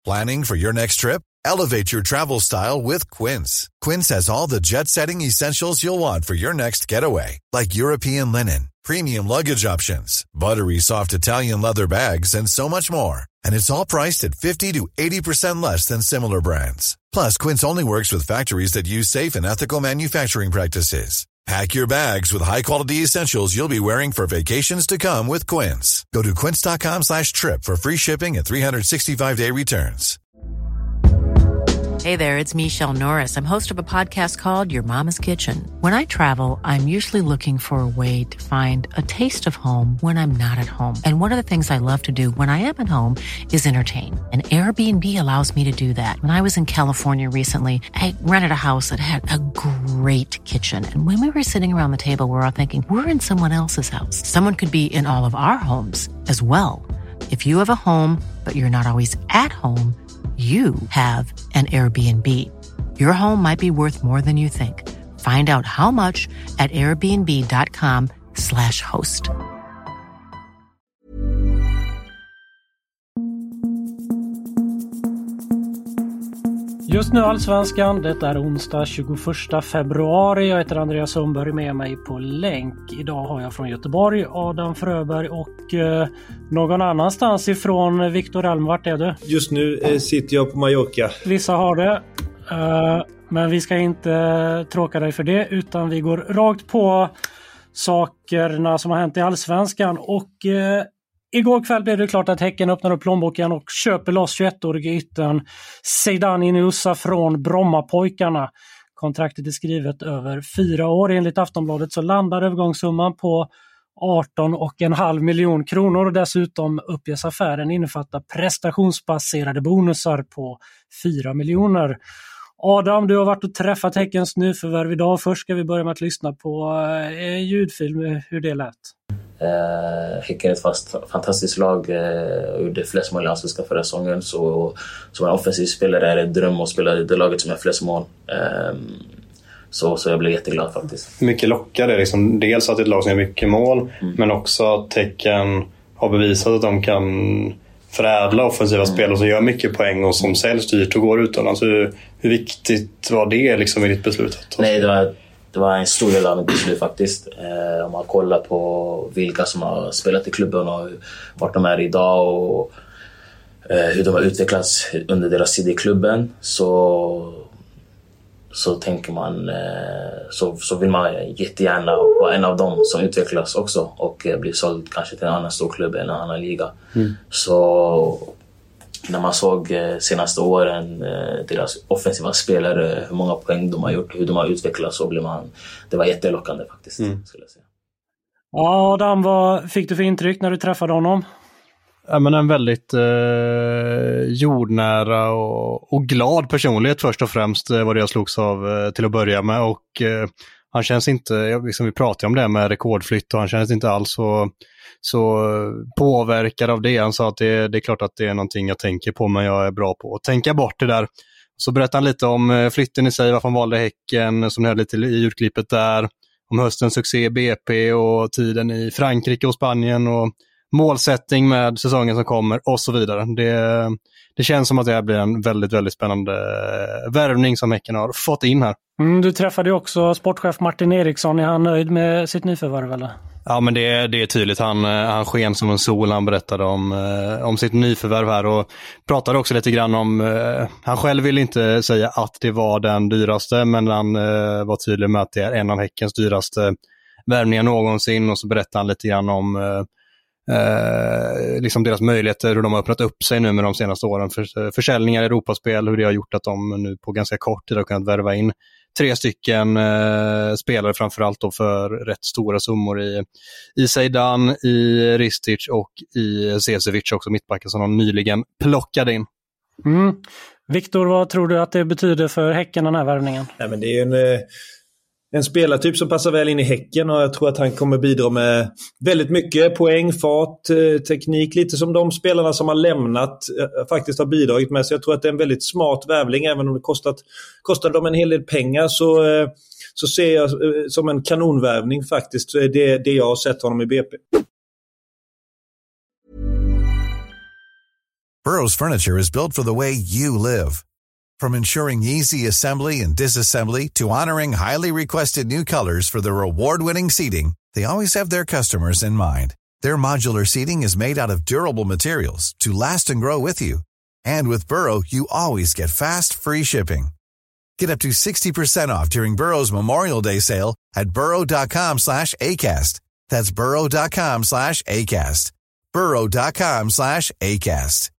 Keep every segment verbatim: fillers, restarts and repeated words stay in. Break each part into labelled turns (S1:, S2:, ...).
S1: Planning for your next trip? Elevate your travel style with Quince. Quince has all the jet-setting essentials you'll want for your next getaway, like European linen, premium luggage options, buttery soft Italian leather bags, and so much more. And it's all priced at fifty to eighty percent less than similar brands. Plus, Quince only works with factories that use safe and ethical manufacturing practices. Pack your bags with high-quality essentials you'll be wearing for vacations to come with Quince. Go to quince.com slash trip for free shipping and three sixty-five day returns.
S2: Hey there, it's Michelle Norris. I'm host of a podcast called Your Mama's Kitchen. When I travel, I'm usually looking for a way to find a taste of home when I'm not at home. And one of the things I love to do when I am at home is entertain. And Airbnb allows me to do that. When I was in California recently, I rented a house that had a great kitchen. And when we were sitting around the table, we were all thinking, we're in someone else's house. Someone could be in all of our homes as well. If you have a home, but you're not always at home, you have an Airbnb. Your home might be worth more than you think. Find out how much at airbnb.com slash host.
S3: Just nu Allsvenskan, det är onsdag tjugoförsta februari. Jag heter Andreas Sundberg, med mig på länk. Idag har jag från Göteborg Adam Fröberg och eh, någon annanstans ifrån Viktor Elm. Vart är du?
S4: Just nu eh, sitter jag på Mallorca.
S3: Vissa har det, eh, men vi ska inte tråka dig för det, utan vi går rakt på sakerna som har hänt i Allsvenskan. Och eh, igår kväll blev det klart att Häcken öppnar upp plånboken och köper loss tjugoett-årige yttern Zeidan Inusa från Brommapojkarna. Kontraktet är skrivet över fyra år. Enligt Aftonbladet så landar övergångssumman på arton och en halv miljon kronor, och dessutom uppges affären innefatta prestationsbaserade bonusar på fyra miljoner. Adam, du har varit och träffat Häckens nyförvärv idag. Först ska vi börja med att lyssna på eh, ljudfilm, hur det lät.
S5: Uh, Häcken är ett fast, fantastiskt lag, uh, gjorde flest mål i allsvenskan förra säsongen, så som en offensiv spelare är det en dröm att spela i det laget som är flest mål. Uh, så, så jag blev jätteglad faktiskt.
S6: Mycket lockade, liksom, dels att det är ett lag som gör mycket mål, mm. men också att Häcken har bevisat att de kan förädla offensiva mm. spel och så gör mycket poäng och som säljs dyrt och går utomlands. Hur, hur viktigt var det liksom i ditt beslut?
S5: Nej, det var Det var en stor del av mitt beslut faktiskt. Eh, om man kollar på vilka som har spelat i klubben och vart de är idag och eh, hur de har utvecklats under deras tid i klubben, så, så tänker man eh, så, så vill man jättegärna vara en av dem som utvecklas också och eh, blir såld kanske till en annan stor klubb eller en annan liga. Mm. Så när man såg eh, senaste åren eh, deras offensiva spelare, hur många poäng de har gjort, hur de har utvecklats, så blev man, det var jättelockande faktiskt, mm. skulle jag säga.
S3: Ja, Adam, vad fick du för intryck när du träffade honom?
S6: Ja, men en väldigt eh, jordnära och, och glad personlighet först och främst var det jag slogs av eh, till att börja med, och eh, han känns inte, liksom vi pratade om det med rekordflytt, och han känns inte alls så så påverkad av det. Han sa att det, det är klart att det är någonting jag tänker på, men jag är bra på att tänka bort det där. Så berättade han lite om flytten i sig, varför han valde Häcken, som ni hade lite i ljudklippet där, om höstens succé i B P och tiden i Frankrike och Spanien och målsättning med säsongen som kommer och så vidare. Det, det känns som att det här blir en väldigt, väldigt spännande värvning som Häcken har fått in här.
S3: Mm, du träffade ju också sportchef Martin Eriksson. Är han nöjd med sitt nyförvärv eller?
S6: Ja, men det, det är tydligt. Han, han sken som en sol. Han berättade om, om sitt nyförvärv här och pratade också lite grann om, han själv vill inte säga att det var den dyraste, men han var tydlig med att det är en av Häckens dyraste värvningar någonsin, och så berättade han lite grann om eh, liksom deras möjligheter, hur de har öppnat upp sig nu med de senaste åren för försäljningar i Europaspel, hur det har gjort att de nu på ganska kort tid har kunnat värva in tre stycken eh, spelare, framförallt då för rätt stora summor i, i Zeidan, i Ristic och i Cesevic också, mittbacken som de nyligen plockade in.
S3: Mm. Viktor, vad tror du att det betyder för Häcken, den här värvningen?
S4: Ja, men det är en, en spelartyp som passar väl in i Häcken, och jag tror att han kommer bidra med väldigt mycket poäng, fart, teknik, lite som de spelarna som har lämnat faktiskt har bidragit med. Så jag tror att det är en väldigt smart värvning, även om det kostat, kostat dem en hel del pengar, så, så ser jag som en kanonvärvning faktiskt. Så är det det jag har sett honom i B P.
S1: Burrow's furniture is built for the way you live. From ensuring easy assembly and disassembly to honoring highly requested new colors for their award-winning seating, they always have their customers in mind. Their modular seating is made out of durable materials to last and grow with you. And with Burrow, you always get fast, free shipping. Get up to sixty percent off during Burrow's Memorial Day sale at burrow.com slash ACAST. That's burrow.com slash ACAST. burrow.com slash ACAST.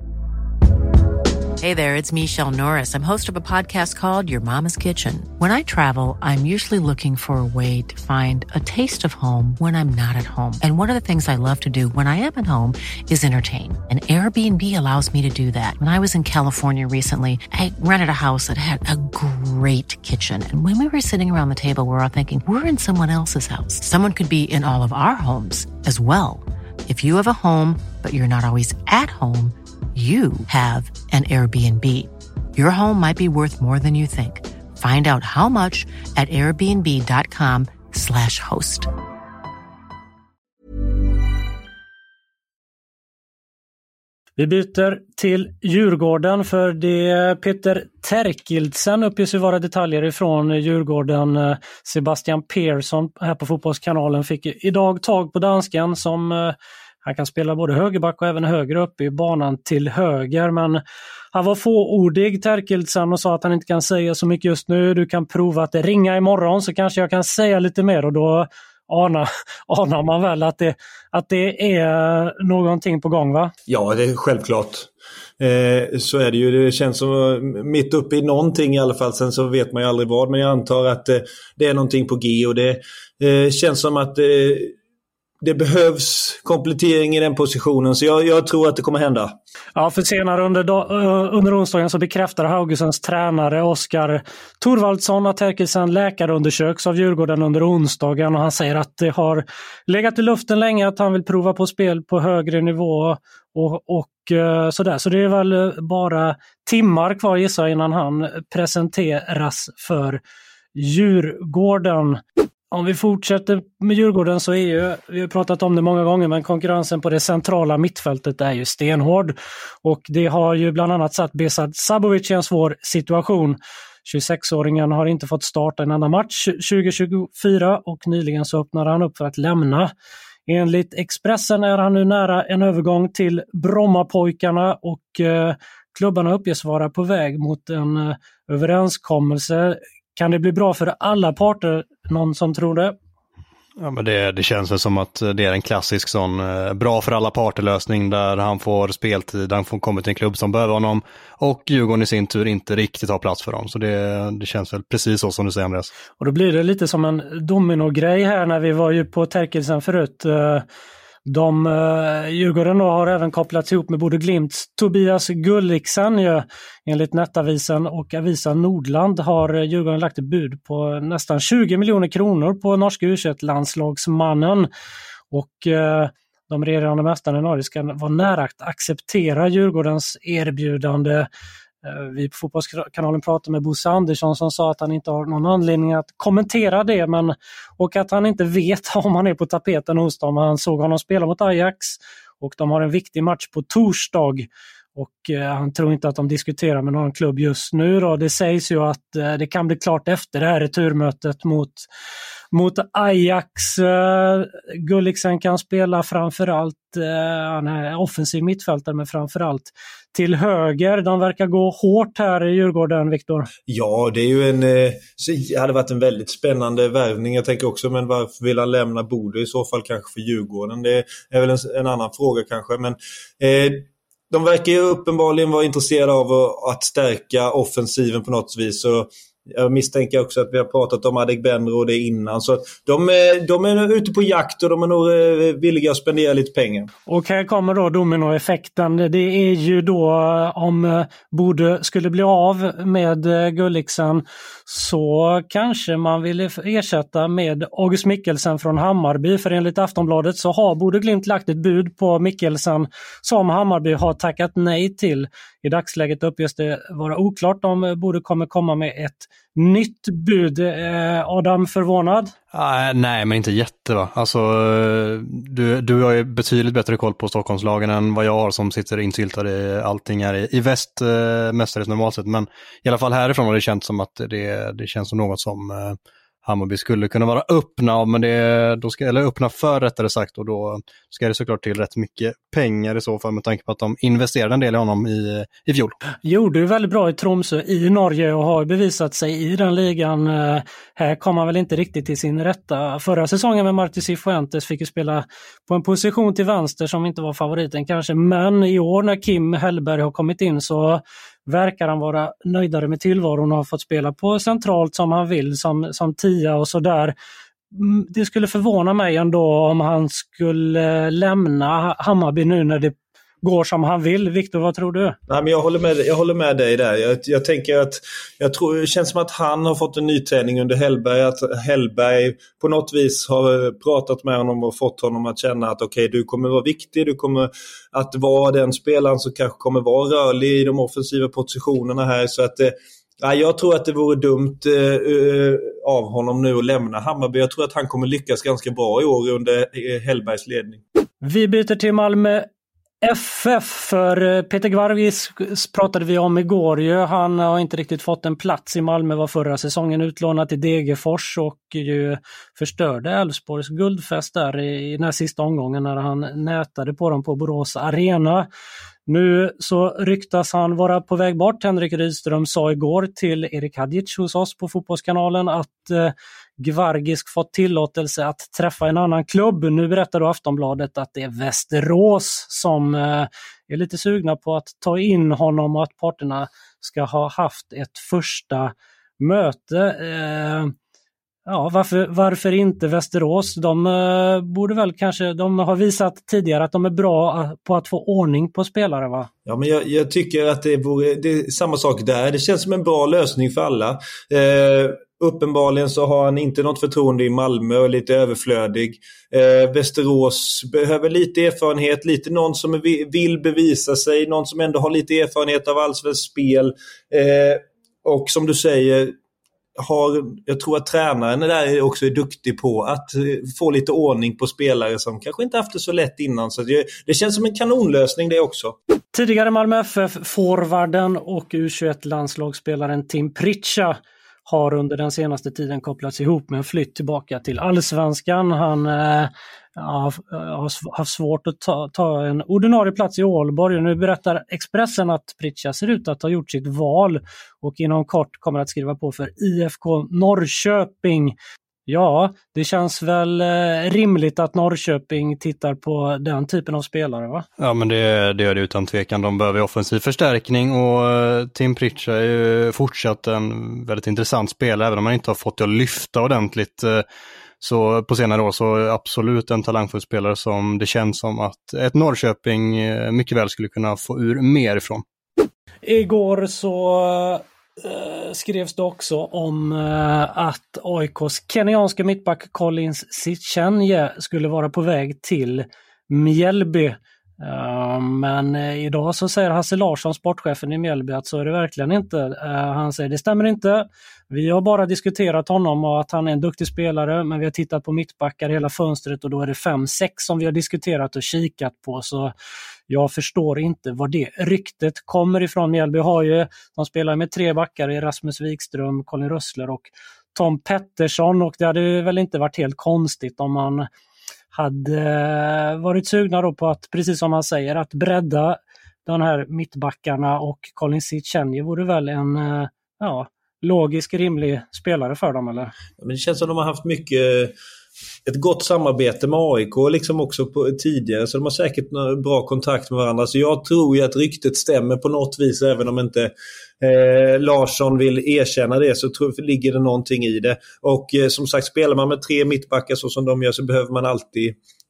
S2: Hey there, it's Michelle Norris. I'm host of a podcast called Your Mama's Kitchen. When I travel, I'm usually looking for a way to find a taste of home when I'm not at home. And one of the things I love to do when I am at home is entertain. And Airbnb allows me to do that. When I was in California recently, I rented a house that had a great kitchen. And when we were sitting around the table, we were all thinking, we're in someone else's house. Someone could be in all of our homes as well. If you have a home, but you're not always at home, you have an Airbnb. Your home might be worth more than you think. Find out how much at airbnb.com slash host.
S3: Vi byter till Djurgården, för det Peter Terkildsen uppges ju vara detaljer ifrån Djurgården. Sebastian Persson här på Fotbollskanalen fick idag tag på dansken som han kan spela både högerback och även högre upp i banan till höger, men han var fåordig, Terkildsen, och sa att han inte kan säga så mycket just nu. Du kan prova att ringa imorgon så kanske jag kan säga lite mer, och då anar, anar man väl att det, att det är någonting på gång, va?
S4: Ja, det är självklart. Eh, så är det ju. Det känns som mitt uppe i någonting i alla fall. Sen så vet man ju aldrig vad, men jag antar att eh, det är någonting på G, och det eh, känns som att eh, det behövs komplettering i den positionen, så jag, jag tror att det kommer hända.
S3: Ja, för senare under, under onsdagen så bekräftar Haugesunds tränare Oskar Thorvaldsson att Terkildsen läkarundersöks av Djurgården under onsdagen, och han säger att det har legat i luften länge att han vill prova på spel på högre nivå och, och sådär. Så det är väl bara timmar kvar, gissar jag, innan han presenteras för Djurgården. Om vi fortsätter med Djurgården så är ju, vi har pratat om det många gånger, men konkurrensen på det centrala mittfältet är ju stenhård. Och det har ju bland annat satt Besad Sabovic i en svår situation. tjugosexåringen har inte fått starta en annan match tjugo tjugofyra, och nyligen så öppnade han upp för att lämna. Enligt Expressen är han nu nära en övergång till Brommapojkarna, och eh, klubbarna uppges vara på väg mot en eh, överenskommelse. Kan det bli bra för alla parter? Någon som tror det?
S6: Ja, men det, det känns som att det är en klassisk sån eh, bra för alla parter-lösning där han får speltid, han får komma till en klubb som behöver honom, och Djurgården i sin tur inte riktigt har plats för dem. Så det, det känns väl precis så som du säger, Andreas. Och
S3: då blir det lite som en domino-grej här, när vi var ju på Terkildsen förut. De, uh, Djurgården då har även kopplats ihop med både Glimts Tobias Gulliksen ju, enligt Nettavisen, och Avisa Nordland har Djurgården lagt ett bud på nästan tjugo miljoner kronor på norska U tjugoett-landslagsmannen, och uh, de regerande mästarna i Norge ska vara nära att acceptera Djurgårdens erbjudande. Vi på Fotbollskanalen pratade med Bosse Andersson som sa att han inte har någon anledning att kommentera det, men, och att han inte vet om han är på tapeten hos dem. Han såg honom spela mot Ajax, och de har en viktig match på torsdag, och eh, han tror inte att de diskuterar med någon klubb just nu då. Det sägs ju att eh, det kan bli klart efter det här returmötet mot Mot Ajax. Uh, Gulliksen kan spela framförallt, uh, han är offensiv mittfältare, men framförallt till höger. De verkar gå hårt här i Djurgården, Viktor.
S4: Ja, det är ju en uh, det hade varit en väldigt spännande värvning. Jag tänker också, men varför vill han lämna Bodø i så fall, kanske för Djurgården? Det är väl en, en annan fråga kanske, men uh, de verkar ju uppenbarligen vara intresserade av att stärka offensiven på något vis, så jag misstänker också att vi har pratat om Adegbenro och det innan. Så de är, de är ute på jakt, och de är nog villiga att spendera lite pengar.
S3: Och här kommer då dominoeffekten. Det är ju då om Bodø skulle bli av med Gulliksen, så kanske man vill ersätta med August Mikkelsen från Hammarby. För enligt Aftonbladet så har Bodø Glimt lagt ett bud på Mikkelsen som Hammarby har tackat nej till. I dagsläget uppges det vara oklart om Bodø kommer komma med ett nytt bud. Eh, Adam, förvånad?
S6: Ah, nej, men inte jätte va. Alltså, du, du har ju betydligt bättre koll på Stockholmslagen än vad jag har som sitter insyltad i allting här i, i väst eh, mestadels normalt sett. Men i alla fall härifrån har det känts som att det, det känns som något som eh, Hammarby skulle kunna vara öppna av, men det, då ska, eller öppna för rättare sagt, och då ska det såklart till rätt mycket pengar i så fall med tanke på att de investerade en del i honom i, i fjol.
S3: Gjorde ju väldigt bra i Tromsø i Norge och har bevisat sig i den ligan. Här kom han väl inte riktigt till sin rätta. Förra säsongen med Marti Cifuentes fick ju spela på en position till vänster som inte var favoriten kanske, men i år när Kim Hellberg har kommit in så verkar han vara nöjdare med tillvaron och har fått spela på centralt som han vill, som, som tia och sådär. Det skulle förvåna mig ändå om han skulle lämna Hammarby nu när det går som han vill. Viktor, vad tror du?
S4: Nej, men jag håller med, jag håller med dig där. Jag, jag tänker att jag tror, det känns som att han har fått en ny träning under Hellberg. Att Hellberg på något vis har pratat med honom och fått honom att känna att okej, okay, du kommer vara viktig. Du kommer att vara den spelaren som kanske kommer vara rörlig i de offensiva positionerna här. Så att ja, jag tror att det vore dumt uh, av honom nu att lämna Hammarby. Jag tror att han kommer lyckas ganska bra i år under uh, Hellbergs ledning.
S3: Vi byter till Malmö F F, för Peter Gvargis pratade vi om igår ju. Han har inte riktigt fått en plats i Malmö, var förra säsongen utlånad till Degerfors och ju förstörde Elfsborgs guldfest där i, i den här sista omgången när han nätade på dem på Borås Arena. Nu så ryktas han vara på väg bort. Henrik Rydström sa igår till Erik Hadjic hos oss på Fotbollskanalen att eh, Gvargisk fått tillåtelse att träffa en annan klubb. Nu berättar då Aftonbladet att det är Västerås som eh, är lite sugna på att ta in honom och att parterna ska ha haft ett första möte. Eh, ja, varför, varför inte Västerås? De eh, borde väl kanske, de har visat tidigare att de är bra på att få ordning på spelare, va?
S4: Ja, men jag, jag tycker att det, vore, det är samma sak där. Det känns som en bra lösning för alla. Eh, Uppenbarligen så har han inte något förtroende i Malmö och är lite överflödig. Eh, Västerås behöver lite erfarenhet, lite någon som vill bevisa sig, någon som ändå har lite erfarenhet av allsvenskt spel. Eh, och som du säger, har, jag tror att tränaren där också är duktig på att få lite ordning på spelare som kanske inte haft det så lätt innan. Så det, det känns som en kanonlösning det också.
S3: Tidigare Malmö F F-forwarden och U tjugoett-landslagsspelaren Tim Pritcha har under den senaste tiden kopplats ihop med en flytt tillbaka till Allsvenskan. Han eh, ja, har haft svårt att ta, ta en ordinarie plats i Ålborg. Och nu berättar Expressen att Pritcha ser ut att ha gjort sitt val och inom kort kommer att skriva på för I F K Norrköping. Ja, det känns väl eh, rimligt att Norrköping tittar på den typen av spelare, va?
S6: Ja, men det, det gör det utan tvekan. De behöver offensiv förstärkning och eh, Tim Pritcha är ju fortsatt en väldigt intressant spelare, även om man inte har fått det att lyfta ordentligt. Eh, så på senare år så absolut en talangfull spelare som det känns som att ett Norrköping eh, mycket väl skulle kunna få ur mer ifrån.
S3: Igår så Uh, skrevs det också om uh, att A I K:s kenyanska mittback Collins Sitchenje skulle vara på väg till Mjällby. Uh, men uh, idag så säger Hasse Larsson, sportchefen i Mjällby, att så är det verkligen inte. Uh, han säger det stämmer inte. Vi har bara diskuterat honom och att han är en duktig spelare, men vi har tittat på mittbackar hela fönstret och då är det fem sex som vi har diskuterat och kikat på, så jag förstår inte var det ryktet kommer ifrån. Mjällby har ju, de spelar med tre backar, Rasmus Wikström, Colin Rössler och Tom Pettersson, och det hade väl inte varit helt konstigt om man hade varit sugna då på att, precis som man säger, att bredda de här mittbackarna, och Colin Sitchenje vore väl en ja, logisk, rimlig spelare för dem, eller?
S4: Ja, men det känns som de har haft mycket ett gott samarbete med A I K liksom också på, tidigare, så de har säkert bra kontakt med varandra. Så jag tror ju att ryktet stämmer på något vis, även om inte eh, Larsson vill erkänna det, så tror jag ligger det någonting i det. Och eh, som sagt, spelar man med tre mittbackar så som de gör, så behöver man alltid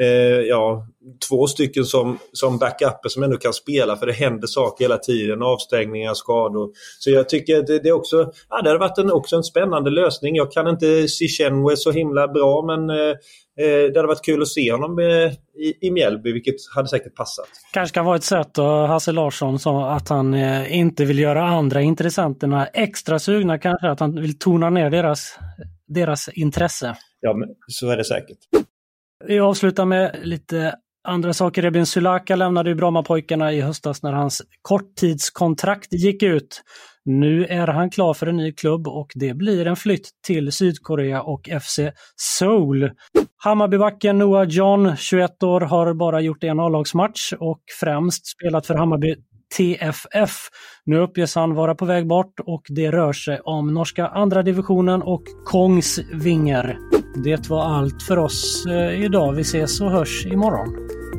S4: eh, ja, två stycken som, som backuper som ändå kan spela, för det händer saker hela tiden, avstängningar, skador. Så jag tycker det, det är också, ja, det hade varit en, också en spännande lösning. Jag kan inte se Chenwe så himla bra, men eh, det hade varit kul att se honom eh, i, i Mjällby, vilket hade säkert passat.
S3: Kanske kan vara ett sätt då, Hasse Larsson sa att han eh, inte vill göra andra intressenterna extra sugna, kanske att han vill tona ner deras, deras intresse.
S4: Ja, men så är det säkert.
S3: Vi avslutar med lite andra saker. Rebin Sulaka lämnade ju Brommapojkarna i höstas när hans korttidskontrakt gick ut. Nu är han klar för en ny klubb och det blir en flytt till Sydkorea och F C Seoul. Hammarbybacken Noah John, tjugoett år, har bara gjort en A-lagsmatch och främst spelat för Hammarby T F F. Nu uppges han vara på väg bort och det rör sig om norska andra divisionen och Kongsvinger. Det var allt för oss eh, idag. Vi ses och hörs imorgon.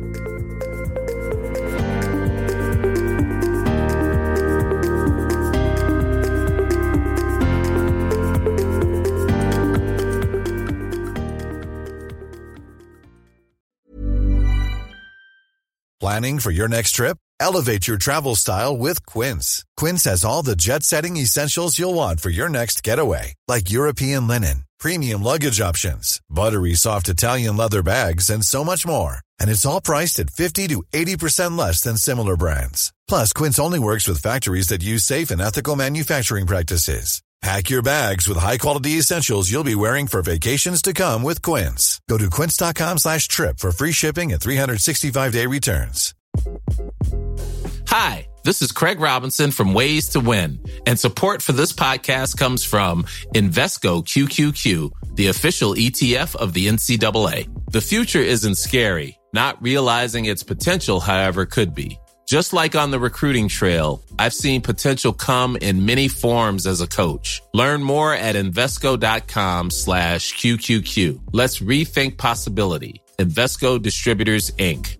S1: Planning for your next trip? Elevate your travel style with Quince. Quince has all the jet-setting essentials you'll want for your next getaway, like European linen, premium luggage options, buttery soft Italian leather bags, and so much more. And it's all priced at fifty to eighty percent less than similar brands. Plus, Quince only works with factories that use safe and ethical manufacturing practices. Pack your bags with high-quality essentials you'll be wearing for vacations to come with Quince. Go to quince.com slash trip for free shipping and three sixty-five day returns.
S7: Hi, this is Craig Robinson from Ways to Win, and support for this podcast comes from Invesco Q Q Q, the official E T F of the N C double A. The future isn't scary. Not realizing its potential, however, could be. Just like on the recruiting trail, I've seen potential come in many forms as a coach. Learn more at Invesco.com slash QQQ. Let's rethink possibility. Invesco Distributors, Incorporated.